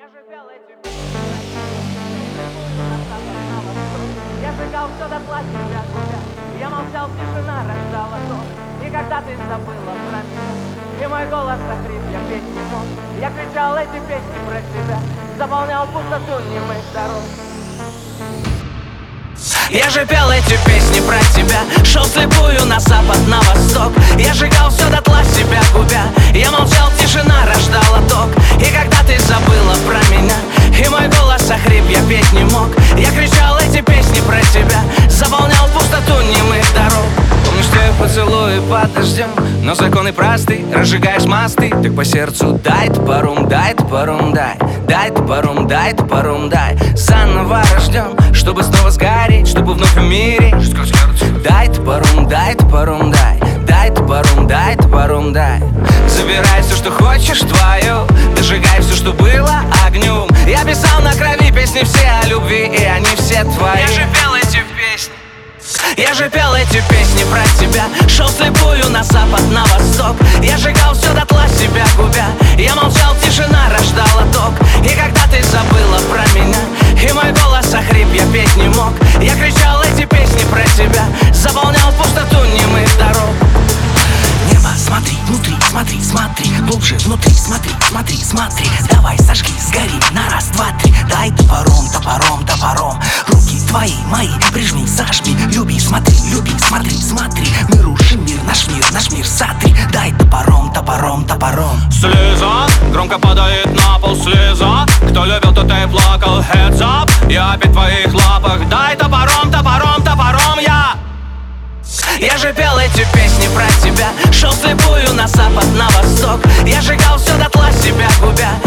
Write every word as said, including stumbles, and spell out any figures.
Я же пел эти песни, я сжигал все дотла тебя, губя. Я молчал, тишина рождала сон. И когда ты забыла про меня, и мой голос охрип, я петь не мог. Я кричал эти песни про тебя, заполнял пустоту немых дорог. Я же пел эти песни про тебя, шел вслепую на запад, на восток. Я сжигал все дотла себя, губя. Я молчал, тишина рождала ток. И когда ты забыла про меня, и мой голос охрип, я петь не мог. Я кричал эти песни про тебя, заполнял пустоту немых дорог. Помнишь те поцелуи под дождем, но законы просты, разжигаешь мосты. Так по сердцу дай топором, дай топором, дай. Дай топором, дай топором, дай. Заново рожден, чтобы снова сгореть, чтобы вновь умереть. Дай топором, дай топором, дай. Дай топором, дай топором, дай. Забирай все, что хочешь, твое. Дожигай все, что было огнем. Я писал на крови песни все о любви, и они все твои. Я же пел эти песни. Я же пел эти песни про тебя, шел вслепую на запад, на восток. Я сжигал все дотла себя, губя. Я молчал, тишина рождала ток. И когда ты забыла про меня, и мой голос охрип, я петь не мог. Я кричал эти песни про тебя, заполнял пустоту немых дорог. Небо, смотри, внутри, смотри, смотри, глубже внутри, смотри, смотри, смотри. Давай, сожги, сгори, на раз, два, три. Дай топором, топором, топором. Руки твои, мои, прижми, зажми. Люби, смотри, люби, смотри, смотри. Мы рушим мир, наш мир, наш мир, сотри. Дай топором, топором, топором. Слеза громко падает на пол, слеза. Кто любил, тот и плакал, heads up. Я опять в твоих лапах. Дай топором, топором, топором, я. Я же пел эти песни про тебя, шел вслепую на запад, на восток. Я сжигал все дотла себя, губя.